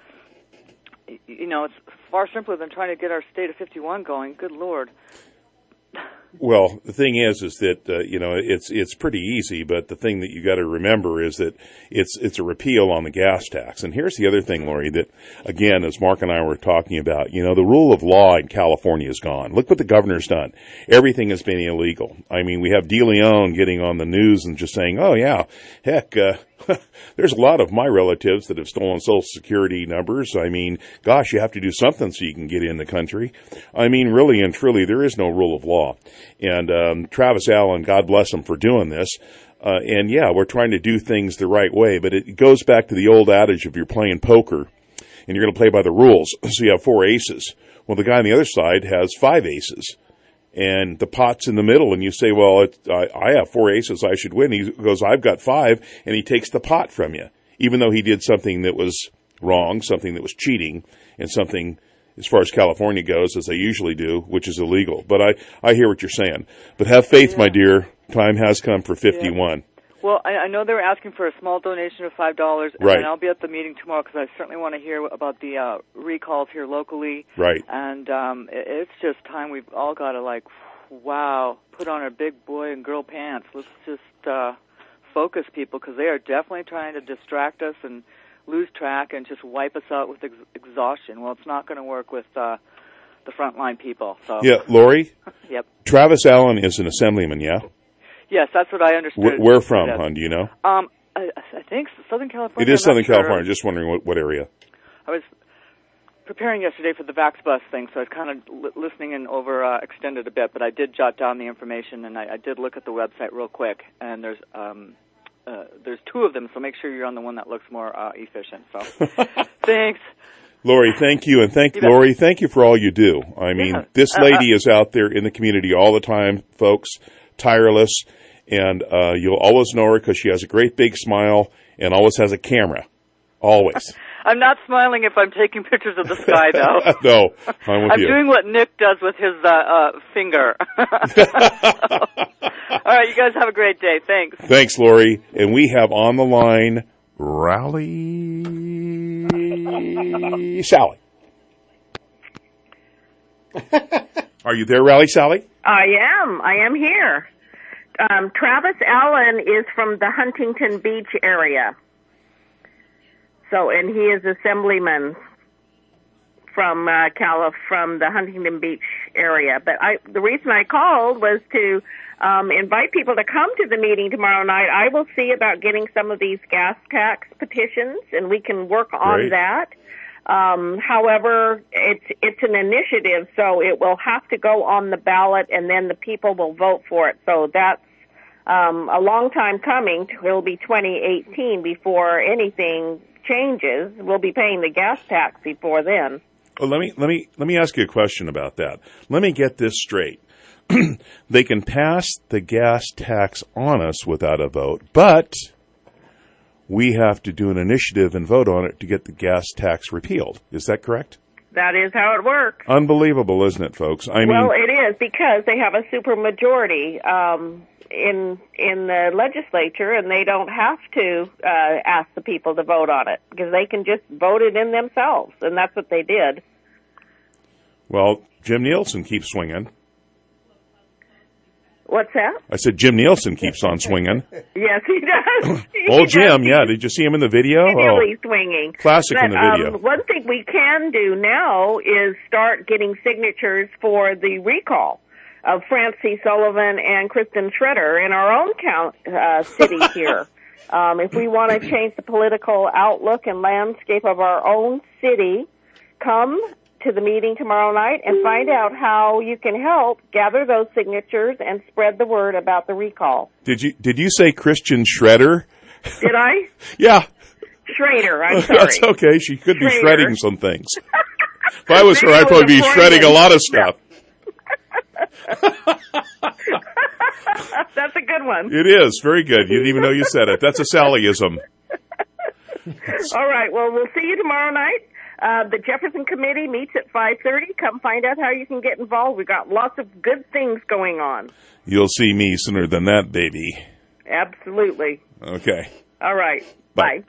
you know, it's far simpler than trying to get our state of fifty-one going. Good Lord. Well, the thing is, is that uh, you know it's it's pretty easy, but the thing that you got to remember is that it's it's a repeal on the gas tax. And here's the other thing, Lori, that again, as Mark and I were talking about, you know, the rule of law in California is gone. Look what the governor's done. Everything has been illegal. I mean, we have De Leon getting on the news and just saying, "Oh yeah, heck." Uh, There's a lot of my relatives that have stolen Social Security numbers. I mean, gosh, you have to do something so you can get in the country. I mean, really and truly, there is no rule of law. And um, Travis Allen, God bless him for doing this. Uh, and, yeah, we're trying to do things the right way. But it goes back to the old adage of you're playing poker and you're going to play by the rules. So you have four aces. Well, the guy on the other side has five aces. And the pot's in the middle, and you say, well, it, I, I have four aces, I should win. He goes, I've got five, and he takes the pot from you, even though he did something that was wrong, something that was cheating, and something, as far as California goes, as they usually do, which is illegal. But I, I hear what you're saying. But have faith, yeah. my dear. Time has come for fifty-one. Yeah. Well, I, I know they were asking for a small donation of five dollars, and right. I'll be at the meeting tomorrow because I certainly want to hear about the uh, recalls here locally. Right. And um, it, it's just time we've all got to, like, wow, put on our big boy and girl pants. Let's just uh, focus people because they are definitely trying to distract us and lose track and just wipe us out with ex- exhaustion. Well, it's not going to work with uh, the frontline people. So. Yeah, Lori? Yep. Travis Allen is an assemblyman, yeah? Yes, that's what I understood. Where, where from, hon? Do you know? Um, I, I think Southern California. It is I'm Southern sure. California. Just wondering what, what area. I was preparing yesterday for the Vax Bus thing, so I was kind of li- listening and over uh, extended a bit, but I did jot down the information, and I, I did look at the website real quick, and there's um, uh, there's two of them, so make sure you're on the one that looks more uh, efficient. So, thanks. Lori, thank you, and thank you Lori, thank you for all you do. I mean, yeah. this uh, lady uh, is out there in the community all the time, folks, tireless. And uh, you'll always know her because she has a great big smile and always has a camera. Always. I'm not smiling if I'm taking pictures of the sky, though. No, I'm with I'm you. doing what Nick does with his uh, uh, finger. All right, you guys have a great day. Thanks. Thanks, Lori. And we have on the line Rally Sally. Are you there, Rally Sally? I am. I am here. Um, Travis Allen is from the Huntington Beach area. So, and he is assemblyman from uh, Cali- from the Huntington Beach area. But I, the reason I called was to um, invite people to come to the meeting tomorrow night. I will see about getting some of these gas tax petitions, and we can work on Great. that. Um, however, it's it's an initiative, so it will have to go on the ballot, and then the people will vote for it. So that's um, a long time coming. It'll be twenty eighteen before anything changes. We'll be paying the gas tax before then. Well, let me let me let me ask you a question about that. Let me get this straight. They can pass the gas tax on us without a vote, but we have to do an initiative and vote on it to get the gas tax repealed. Is that correct? That is how it works. Unbelievable, isn't it, folks? I mean, well, it is because they have a supermajority um, in in the legislature, and they don't have to uh, ask the people to vote on it because they can just vote it in themselves, and that's what they did. well, Jim Nielsen keeps swinging. What's that? I said Jim Nielsen keeps on swinging. Yes, he does. Old Jim, yeah. Did you see him in the video? Really Oh, swinging. classic but, in the video. Um, one thing we can do now is start getting signatures for the recall of Francie Sullivan and Kristen Schroeder in our own count, uh, city here. Um, if we want to change the political outlook and landscape of our own city, come to the meeting tomorrow night and find out how you can help gather those signatures and spread the word about the recall. Did you did you say Christian Shredder? Did I? Yeah. Schrader, I'm sorry. That's okay. She could be Schrader. shredding some things. If I was her, Maybe I'd it probably be was a shredding a Freudian. lot of stuff. That's a good one. It is. Very good. You didn't even know you said it. That's a Sallyism. All right. Well, we'll see you tomorrow night. Uh, the Jefferson Committee meets at five thirty. Come find out how you can get involved. We've got lots of good things going on. You'll see me sooner than that, baby. Absolutely. Okay. All right. Bye.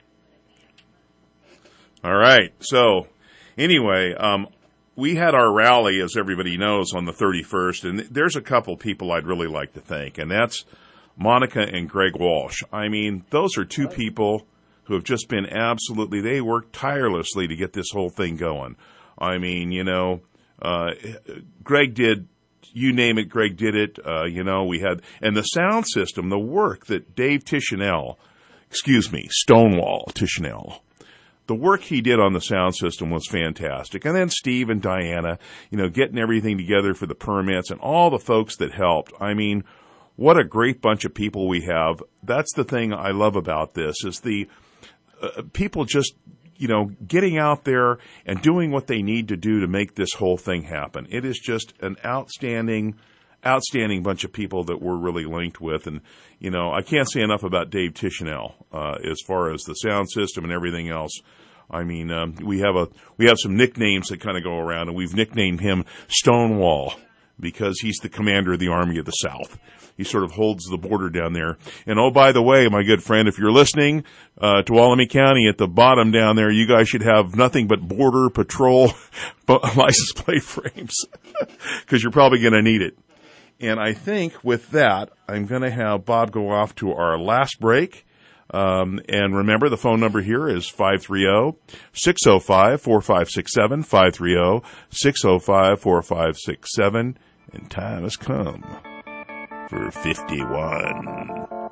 All right. So, anyway, um, we had our rally, as everybody knows, on the thirty-first, and there's a couple people I'd really like to thank, and that's Monica and Greg Walsh. I mean, those are two people who have just been absolutely, they worked tirelessly to get this whole thing going. I mean, you know, uh, Greg did, you name it, Greg did it. Uh, you know, we had, and the sound system, the work that Dave Tishanell, excuse me, Stonewall Tishanell, the work he did on the sound system was fantastic. And then Steve and Diana, you know, getting everything together for the permits and all the folks that helped. I mean, what a great bunch of people we have. That's the thing I love about this is the uh, people just, you know, getting out there and doing what they need to do to make this whole thing happen. It is just an outstanding, outstanding bunch of people that we're really linked with. And, you know, I can't say enough about Dave Tishanell uh, as far as the sound system and everything else. I mean, um, we have a we have some nicknames that kind of go around, and we've nicknamed him Stonewall because he's the commander of the Army of the South. He sort of holds the border down there. And, oh, by the way, my good friend, if you're listening uh, to Tuolumne County at the bottom down there, you guys should have nothing but Border Patrol license plate frames because you're probably going to need it. And I think with that, I'm going to have Bob go off to our last break. Um, and remember, the phone number here is five three zero, six zero five, four five six seven, five three zero, six zero five, four five six seven. And time has come for fifty-one.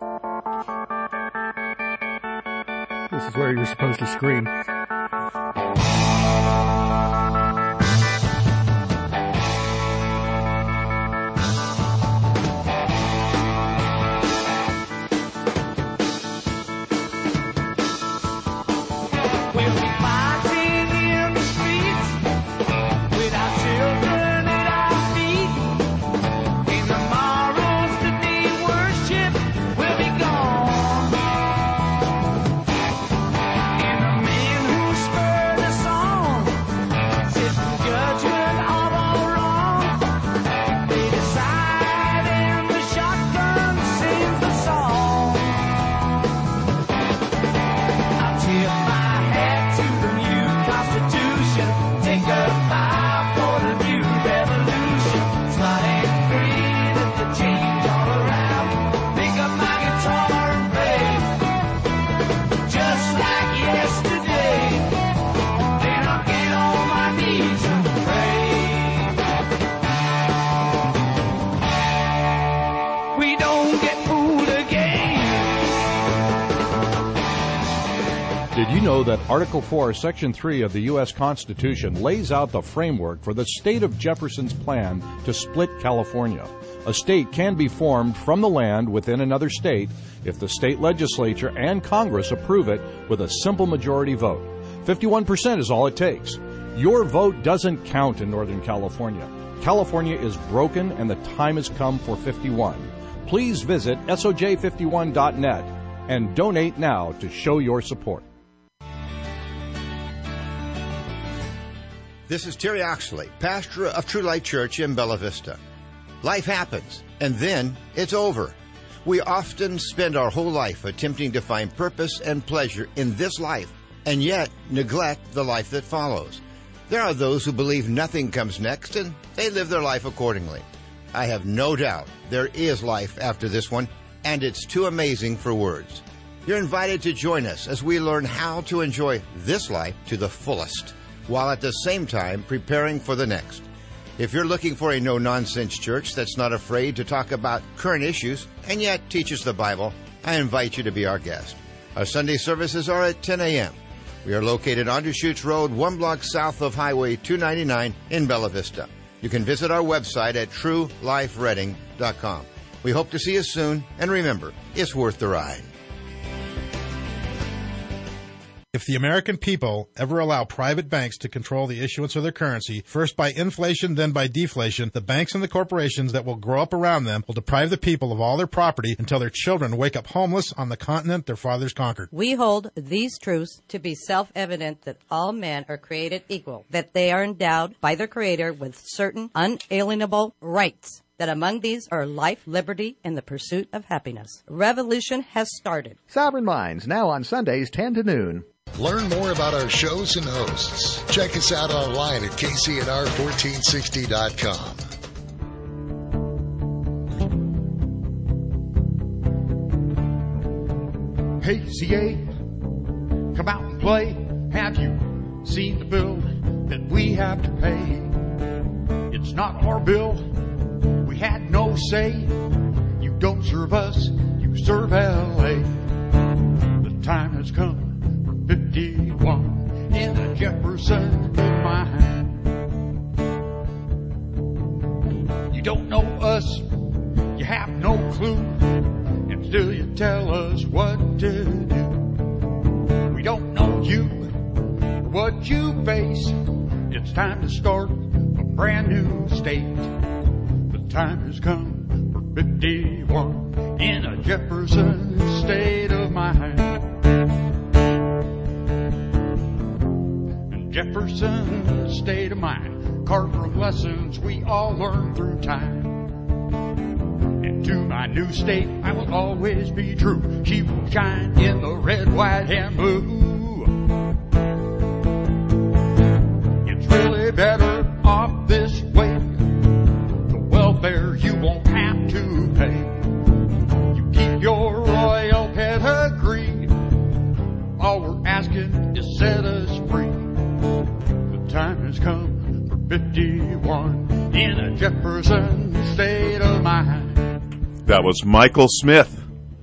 This is where you're supposed to scream. Did you know that Article four, Section three of the U S Constitution lays out the framework for the state of Jefferson's plan to split California? A state can be formed from the land within another state if the state legislature and Congress approve it with a simple majority vote. fifty-one percent is all it takes. Your vote doesn't count in Northern California. California is broken and the time has come for fifty-one. Please visit S O J fifty-one dot net and donate now to show your support. This is Terry Oxley, pastor of True Light Church in Bella Vista. Life happens, and then it's over. We often spend our whole life attempting to find purpose and pleasure in this life, and yet neglect the life that follows. There are those who believe nothing comes next, and they live their life accordingly. I have no doubt there is life after this one, and it's too amazing for words. You're invited to join us as we learn how to enjoy this life to the fullest, while at the same time preparing for the next. If you're looking for a no-nonsense church that's not afraid to talk about current issues and yet teaches the Bible, I invite you to be our guest. Our Sunday services are at ten a.m. We are located on Deschutes Road, one block south of Highway two ninety-nine in Bella Vista. You can visit our website at true life reading dot com. We hope to see you soon, and remember, it's worth the ride. If the American people ever allow private banks to control the issuance of their currency, first by inflation, then by deflation, the banks and the corporations that will grow up around them will deprive the people of all their property until their children wake up homeless on the continent their fathers conquered. We hold these truths to be self-evident that all men are created equal, that they are endowed by their Creator with certain unalienable rights, that among these are life, liberty, and the pursuit of happiness. Revolution has started. Sovereign Minds, now on Sundays, ten to noon. Learn more about our shows and hosts. Check us out online at K C N R fourteen sixty dot com. Hey, C A, come out and play. Have you seen the bill that we have to pay? It's not our bill. We had no say. You don't serve us, you serve L A. The time has come for fifty-one in a Jefferson mine. You don't know us, you have no clue, and still you tell us what to do. We don't know you or what you face. It's time to start a brand new state. The time has come for fifty-one in a Jefferson state of mind. And Jefferson state of mind, carved from lessons we all learn through time. And to my new state, I will always be true. She will shine in the red, white, and blue. It's really better off this way. The welfare you won't have to pay. You keep your royal pedigree. All we're asking is set us free. The time has come for fifty-one in a Jefferson state of mind. That was Michael Smith.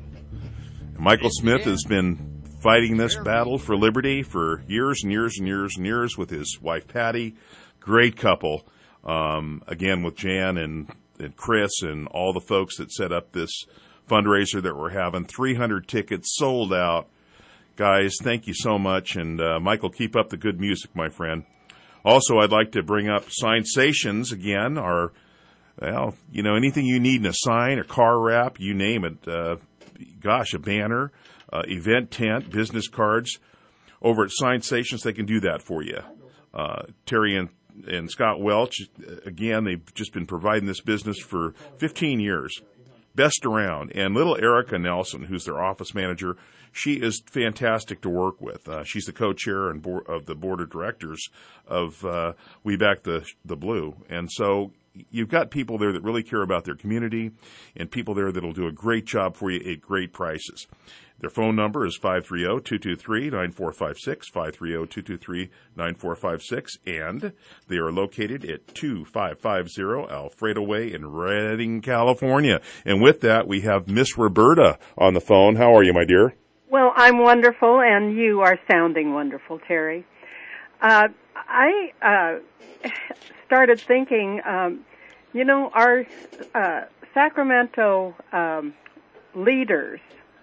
Michael Smith has been fighting this battle for liberty for years and years and years and years with his wife Patty. Great couple. Um, again, with Jan and, and Chris and all the folks that set up this fundraiser that we're having. three hundred tickets sold out. Guys, thank you so much. And uh, Michael, keep up the good music, my friend. Also, I'd like to bring up Signsations again, our Well, you know, anything you need in a sign, a car wrap, you name it. Uh, gosh, a banner, uh, event tent, business cards. Over at Signsations, they can do that for you. Uh, Terry and, and Scott Welch, again, they've just been providing this business for fifteen years. Best around. And little Erica Nelson, who's their office manager, she is fantastic to work with. Uh, she's the co-chair and board, of the board of directors of uh, We Back the, the Blue. And so you've got people there that really care about their community and people there that will do a great job for you at great prices. Their phone number is five three zero, two two three, nine four five six, five three zero, two two three, nine four five six, and they are located at two five five zero Alfredo Way in Redding, California. And with that, we have Miss Roberta on the phone. How are you, my dear? Well, I'm wonderful, and you are sounding wonderful, Terry. Uh, I uh, started thinking, um, you know, our uh, Sacramento um, leaders,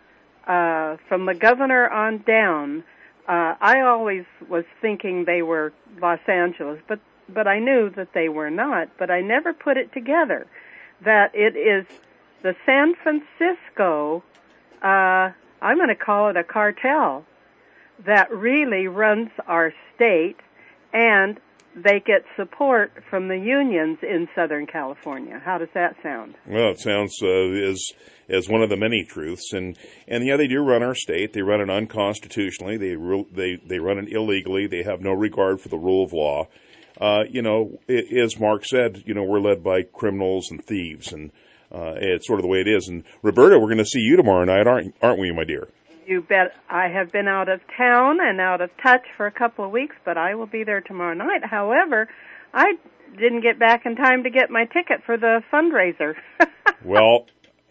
uh, from the governor on down, uh, I always was thinking they were Los Angeles, but, but I knew that they were not, but I never put it together, that it is the San Francisco, uh, I'm going to call it a cartel, that really runs our state, and they get support from the unions in Southern California. How does that sound? Well, it sounds uh, as as one of the many truths, and and yeah, they do run our state. They run it unconstitutionally. They ru- they they run it illegally. They have no regard for the rule of law. Uh, you know, it, as Mark said, you know, we're led by criminals and thieves, and uh, it's sort of the way it is. And Roberta, we're going to see you tomorrow night, aren't aren't we, my dear? You bet. I have been out of town and out of touch for a couple of weeks, but I will be there tomorrow night. However, I didn't get back in time to get my ticket for the fundraiser. Well,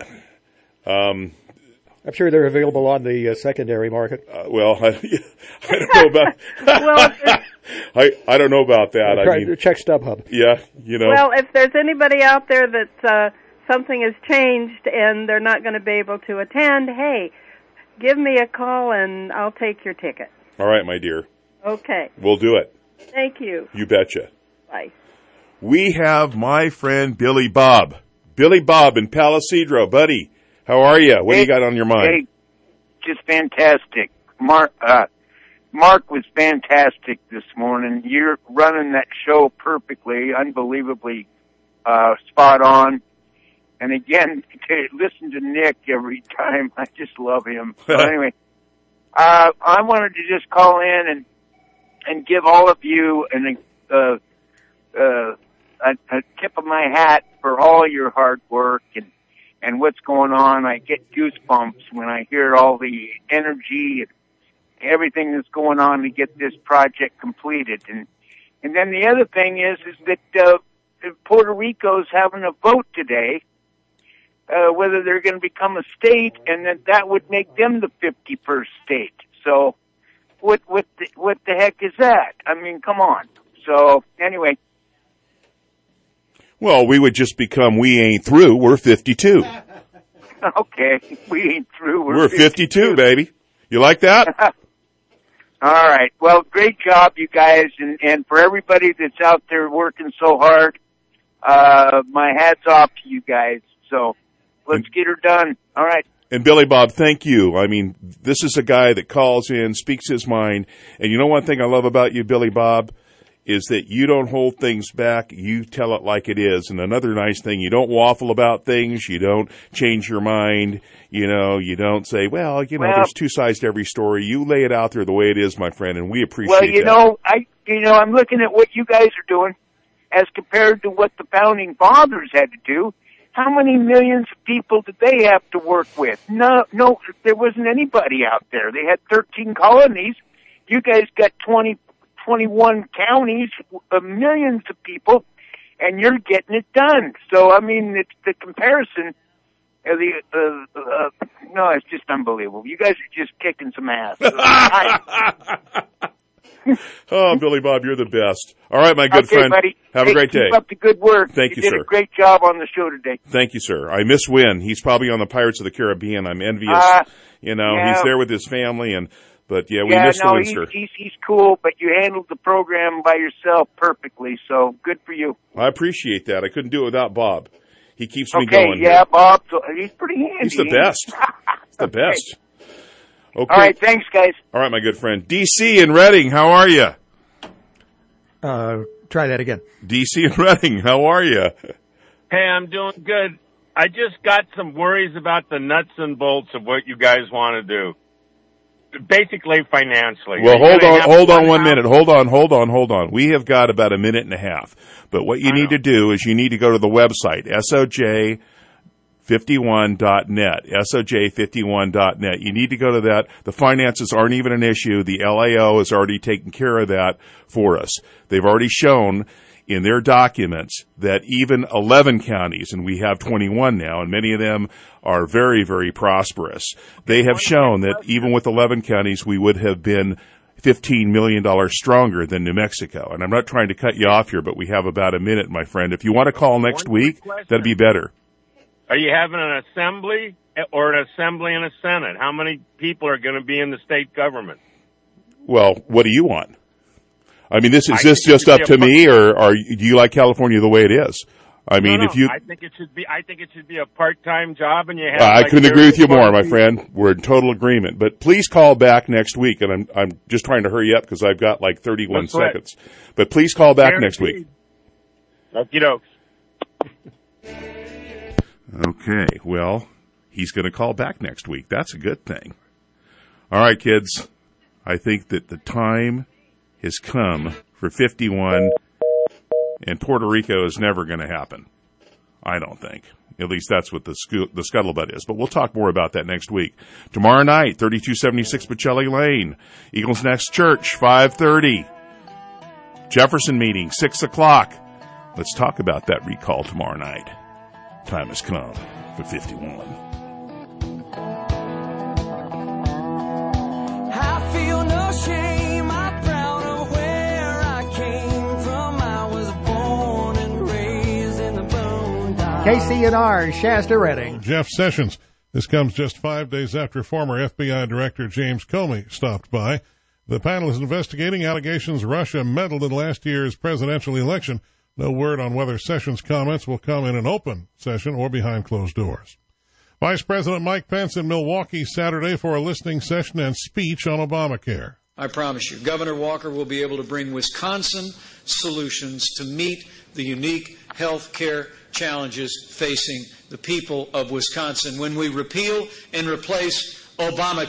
um, I'm sure they're available on the uh, secondary market. Uh, well, I, I don't know about. well, I I don't know about that. Uh, try, I mean, check StubHub. Yeah, you know. Well, if there's anybody out there that uh, something has changed and they're not going to be able to attend, hey, give me a call and I'll take your ticket. All right, my dear. Okay. We'll do it. Thank you. You betcha. Bye. We have my friend Billy Bob. Billy Bob in Palo Cedro. Buddy, how are you? What hey, do you got on your mind? Hey, just fantastic. Mark, uh, Mark was fantastic this morning. You're running that show perfectly, unbelievably uh, spot on. And again, to listen to Nick every time, I just love him. So anyway, uh, I wanted to just call in and and give all of you an, uh, uh, a, a tip of my hat for all your hard work and, and what's going on. I get goosebumps when I hear all the energy and everything that's going on to get this project completed. And and then the other thing is is that uh, Puerto Rico's having a vote today. Uh, whether they're going to become a state, and that that would make them the fifty-first state. So, what what the, what the heck is that? I mean, come on. So, anyway. Well, we would just become we ain't through. We're fifty-two. Okay, we ain't through. We're, We're fifty-two, baby. You like that? All right. Well, great job, you guys, and and for everybody that's out there working so hard, uh, my hat's off to you guys. So. Let's get her done. All right. And Billy Bob, thank you. I mean, this is a guy that calls in, speaks his mind. And you know one thing I love about you, Billy Bob, is that you don't hold things back. You tell it like it is. And another nice thing, you don't waffle about things. You don't change your mind. You know, you don't say, well, you know, well, there's two sides to every story. You lay it out there the way it is, my friend, and we appreciate Well, you that. know, I, you know, I'm looking at what you guys are doing as compared to what the founding fathers had to do. How many millions of people did they have to work with? No, no, there wasn't anybody out there. They had thirteen colonies. You guys got twenty, twenty-one counties, uh, millions of people, and you're getting it done. So, I mean, it's the comparison. Uh, the uh, uh, no, it's just unbelievable. You guys are just kicking some ass. Oh, Billy Bob, you're the best. All right, my good okay, friend. Buddy. Have hey, a great keep day. Keep up the good work. Thank you, you sir. did a great job on the show today. Thank you, sir. I miss Win. He's probably on the Pirates of the Caribbean. I'm envious. Uh, you know, yeah. he's there with his family, and but yeah, we yeah, miss no, the he's, Winster. he's he's cool, but you handled the program by yourself perfectly. So good for you. I appreciate that. I couldn't do it without Bob. He keeps me okay, going. yeah, here. Bob. So he's pretty handy. He's the best. He's the best. Okay. All right, thanks, guys. All right, my good friend. D C in Reading, how are you? Uh, try that again. D C in Reading, how are you? Hey, I'm doing good. I just got some worries about the nuts and bolts of what you guys want to do. Basically, financially. Well, You're hold gonna on, have hold on one one house- minute. Hold on, hold on, hold on. We have got about a minute and a half. But what you need to do is you need to go to the website, S O J fifty-one dot net, S O J fifty-one dot net. You need to go to that. The finances aren't even an issue. The L A O has already taken care of that for us. They've already shown in their documents that even eleven counties, and we have twenty-one now, and many of them are very, very prosperous. They have shown that even with eleven counties, we would have been fifteen million dollars stronger than New Mexico. And I'm not trying to cut you off here, but we have about a minute, my friend. If you want to call next week, that'd be better. Are you having an assembly or an assembly and a senate? How many people are going to be in the state government? Well, what do you want? I mean, this is I this think just it up should to be a- me, or, or do you like California the way it is? I mean, no, no, if you, I think it should be. I think it should be a part-time job, and you have. uh, I like, couldn't agree with you more, my people- friend. We're in total agreement. But please call back next week, and I'm I'm just trying to hurry up because I've got like thirty-one That's right. seconds. But please call back next week. Okie dokes. Okay, well, he's going to call back next week. That's a good thing. All right, kids. I think that the time has come for fifty-one, and Puerto Rico is never going to happen. I don't think. At least that's what the scu- the scuttlebutt is. But we'll talk more about that next week. Tomorrow night, thirty-two seventy-six Bocelli Lane. Eagles Next Church, five thirty. Jefferson meeting, six o'clock. Let's talk about that recall tomorrow night. Time has come for fifty-one. I feel no shame, I'm proud of where I came from. I was born and raised in the boondocks. K C N R, Shasta Redding. Jeff Sessions. This comes just five days after former F B I Director James Comey stopped by. The panel is investigating allegations Russia meddled in last year's presidential election. No word on whether Sessions' comments will come in an open session or behind closed doors. Vice President Mike Pence in Milwaukee Saturday for a listening session and speech on Obamacare. I promise you, Governor Walker will be able to bring Wisconsin solutions to meet the unique health care challenges facing the people of Wisconsin when we repeal and replace Obamacare.